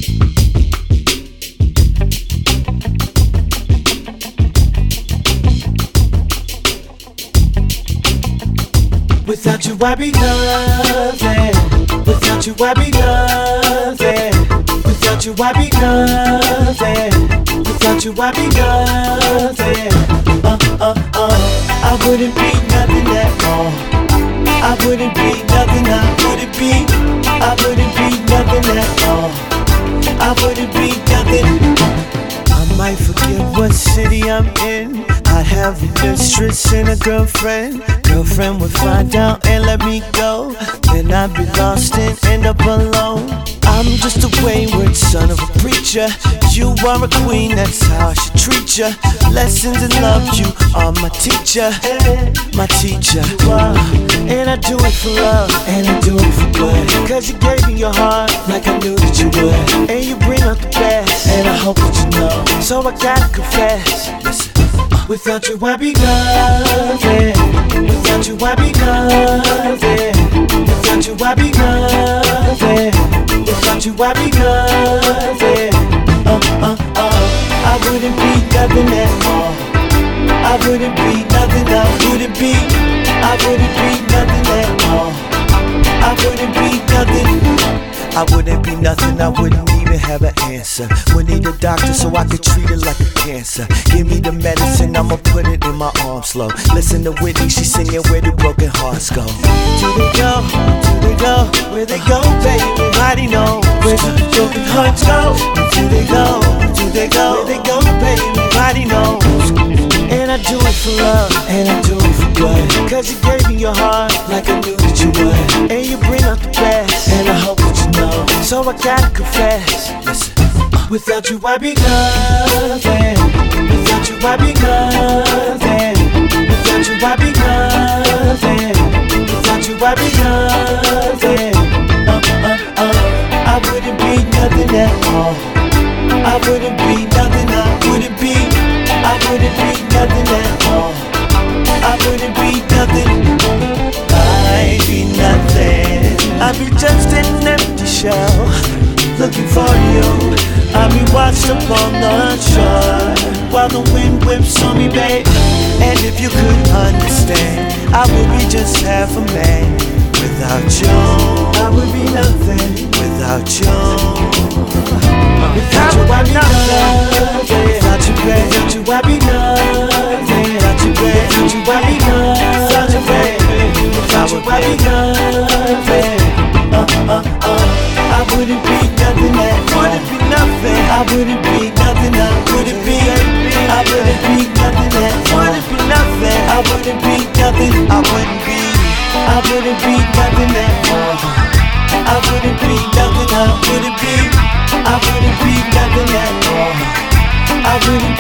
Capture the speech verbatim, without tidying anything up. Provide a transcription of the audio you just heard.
Without you, I'd be nothing. Without you, I'd be nothing. Without you, I'd be nothing. Without you, I'd be nothing. Uh, uh, uh. I wouldn't be nothing at all. I wouldn't be nothing. I wouldn't be. I wouldn't be nothing at all. I wouldn't be nothing. I might forget what city I'm in. I'd have a mistress and a girlfriend. Girlfriend would find out and let me go. Then I'd be lost and end up alone. I'm just a wayward son of a preacher. You are a queen, that's how I should treat ya. Lessons in love, you are my teacher. My teacher. And I do it for love, and I do it for good. Cause you gave me your heart like I knew that you would. And you bring out the best, and I hope that you know. So I gotta confess, listen. Without you, I'd be nothing. Without you, I'd be nothing. Without you, I'd be nothing. Without you, I'd be nothing. Uh, uh, uh. I wouldn't be nothing at all. I wouldn't be nothing. I wouldn't be. I wouldn't be nothing at all. I wouldn't be nothing. I wouldn't be nothing, I wouldn't even have an answer. Would need a doctor so I could treat it like a cancer. Give me the medicine, I'ma put it in my arms slow. Listen to Whitney, she singing where the broken hearts go. Do they go, do they go, where they go, baby? Nobody knows where the broken hearts go. Do they go, do they go, where they go, baby? Nobody knows. And I do it for love, and I do it for good. Cause you gave me your heart like I knew that you would. And you bring out the best, and I hope that you know. So I gotta confess, listen. Without you, I'd be nothing. Without you, I'd be nothing. Without you, I'd be nothing. Without you, I'd be nothing. Uh, uh, uh. I wouldn't be nothing at all. I wouldn't be nothing. I wouldn't be. I wouldn't be nothing at all. I wouldn't be nothing. I'd be nothing. I'd be just an empty shell, looking for you. I'd be washed up on the shore while the wind whips on me, babe. And if you could understand, I would be just half a man. Without you, I would be nothing. Without you, without you, I'd be nothing. Without you, babe, without you, I'd be nothing. Without you, babe, without you, I'd be nothing. Without you, babe, without you, I'd be nothing. Uh, uh, uh. I wouldn't be nothing at all. Wouldn't be nothing. I wouldn't be nothing. I wouldn't be. I wouldn't be nothing at all. Wouldn't be nothing. I wouldn't be nothing. I wouldn't be. I wouldn't be nothing at all. I wouldn't be nothing. I wouldn't be. I wouldn't be nothing at all. I wouldn't